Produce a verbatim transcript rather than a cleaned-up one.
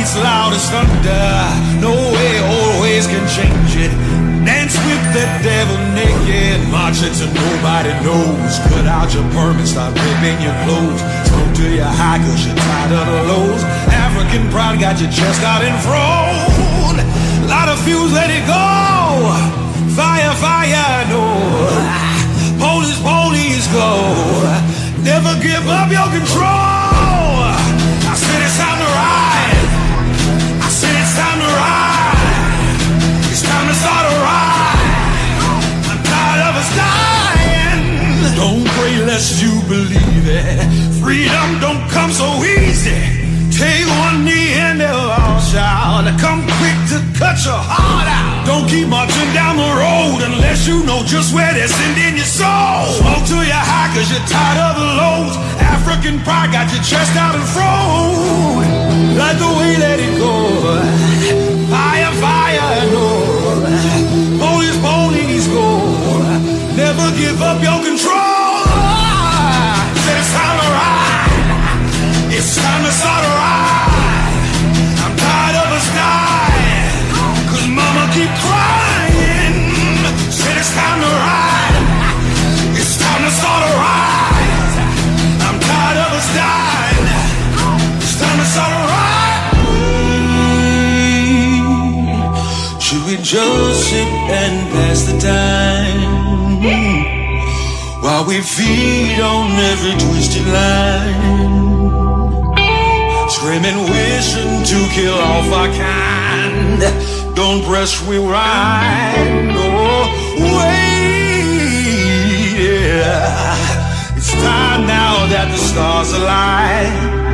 beats loud as thunder. No way old ways can change it. Dance with the devil naked. March it so nobody knows. Cut out your permit, start ripping your clothes. Smoke till you're high cause you're tired of the lows. African pride got your chest out and froze. Lot of fuse, let it go. Fire, fire, no. Police, police, go. Never give up your control. I said it's time to ride. I said it's time to ride. It's time to start a ride. I'm tired of us dying. Don't pray lest you believe it. Freedom don't come so easy. Take one knee and they'll all shout. Come quick to cut your heart out. Don't keep marching down the road unless you know just where they're sending your soul. Smoke till you're high cause you're tired of the lows. African pride got your chest out and froze. Like the way let it go. Fire, fire, no. Police, police, go. Never give up your control. Said it's time to ride. It's time to start a ride. I'm tired of us dying cause mama keep crying. Said it's time to ride. It's time to start a ride. I'm tired of us dying. It's time to start a ride. Should we just sit and pass the time while we feed on every twisted line? Screaming, wishing to kill off our kind. Don't press rewind, no, wait, yeah. It's time now that the stars align.